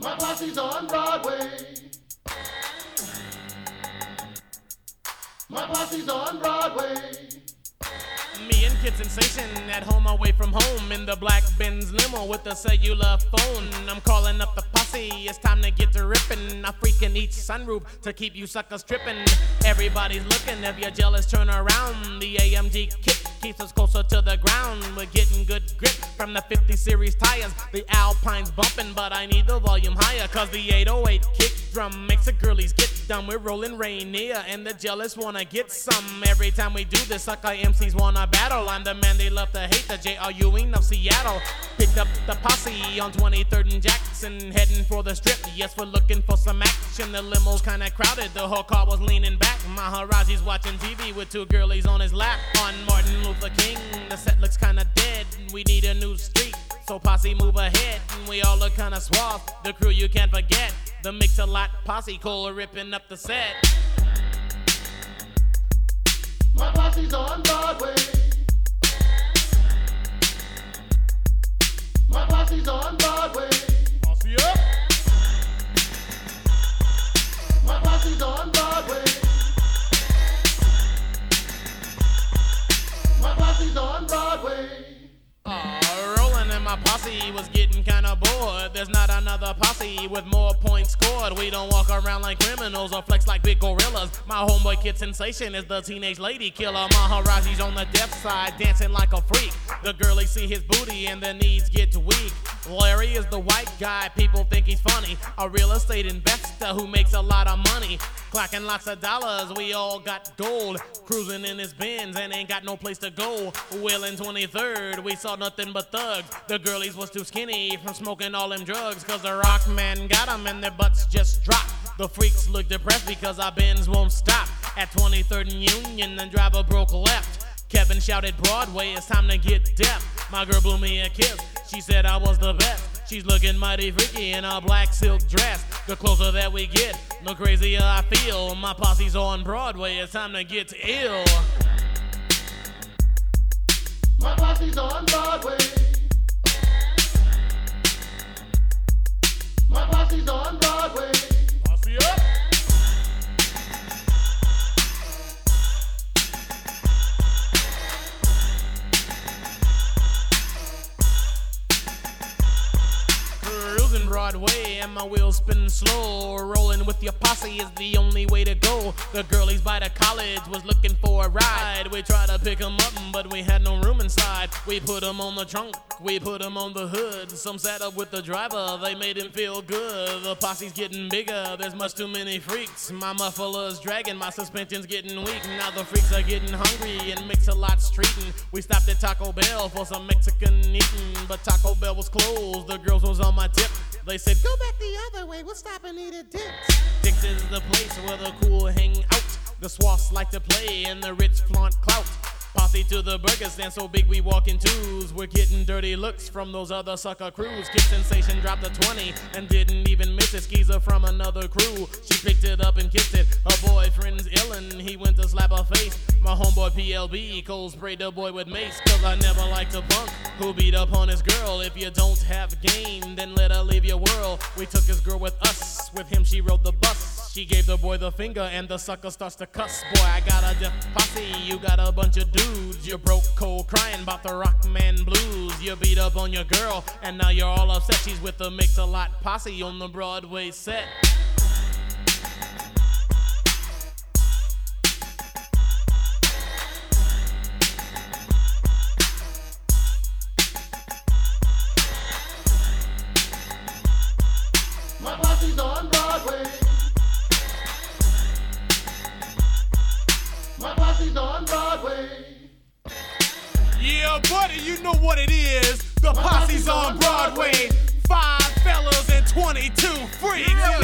My posse's on Broadway. My posse's on Broadway. Me and Kid Sensation at home away from home in the black Benz limo with the cellular phone. I'm calling up the posse, it's time to get to ripping. I freaking each sunroof to keep you suckers tripping. Everybody's looking, if you're jealous turn around. The AMG kick keeps us closer to the ground. We're getting good grip from the 50 series tires. The Alpine's bumping, but I need the volume higher, cause the 808 kick drum makes the girlies get dumb. We're rolling Rainier and the jealous wanna get some. Every time we do this, sucker MCs wanna battle. I'm the man they love to hate, the J.R. Ewing of Seattle. Picked up the posse on 23rd and Jackson, heading for the strip. Yes, we're looking for some action. The limo's kinda crowded, the whole car was leaning back. Maharaji's watching TV with two girlies on his lap. On Martin Luther King, the set looks kinda dead. We need a new street, so posse move ahead. We all look kinda suave, the crew you can't forget. The Mix-a-Lot posse, Cole ripping up the set. My posse's on Broadway. My posse's on Broadway. Posse up! My posse's on Broadway. My posse's on Broadway. Rolling and my posse was getting kinda bored. There's not another posse with more points scored. We don't walk around like criminals or flex like big gorillas. My homeboy Kid Sensation is the teenage lady killer. Maharaji's on the deaf side, dancing like a freak. The girlies see his booty and their knees get weak. Larry is the white guy, people think he's funny. A real estate investor who makes a lot of money. Clocking lots of dollars, we all got gold. Cruising in his Benz and ain't got no place to go. Well, in 23rd, we saw nothing but thugs. The girlies was too skinny from smoking all them drugs, cause the rock man got them and their butts just dropped. The freaks look depressed because our Benz won't stop. At 23rd and Union, the driver broke left. Kevin shouted, Broadway, it's time to get deaf. My girl blew me a kiss, she said I was the best. She's looking mighty freaky in a black silk dress. The closer that we get, the crazier I feel. My posse's on Broadway, it's time to get ill. My posse's on Broadway. My posse's on Broadway. Posse up! Cruising Broadway and my wheels spinning slow. Rolling with your posse is the only way to go. The girlies by the college was looking for a ride. We tried to pick them up, but we had no room inside. We put them on the trunk, we put them on the hood. Some sat up with the driver, they made him feel good. The posse's getting bigger, there's much too many freaks. My muffler's dragging, my suspension's getting weak. Now the freaks are getting hungry and Mix-a-Lot streeting. We stopped at Taco Bell for some Mexican eating, but Taco Bell was closed, the girls was on my tip. They said, go back the other way, we'll stop and eat at Dick's. Dick's is the place where the cool hang out. The swaths like to play and the rich flaunt clout. Posse to the burger stand so big we walk in twos. We're getting dirty looks from those other sucker crews. Kid Sensation dropped a 20 and didn't even miss it. Skeezer from another crew, she picked it up and kissed it. Her boyfriend's illin', he went to slap her face. My homeboy PLB, Cole sprayed the boy with mace. Cause I never liked a punk who beat up on his girl. If you don't have game, then let her leave your world. We took his girl with us, with him she rode the bus. She gave the boy the finger and the sucker starts to cuss. Boy, I got a deaf posse, you got a bunch of dudes. You're broke, cold, crying about the rock man blues. You beat up on your girl and now you're all upset. She's with the Mix-a-Lot posse on the Broadway set. My posse's on Broadway. My posse's on Broadway. Yeah, buddy, you know what it is. The posse's on Broadway. 5 fellas and 22 freaks.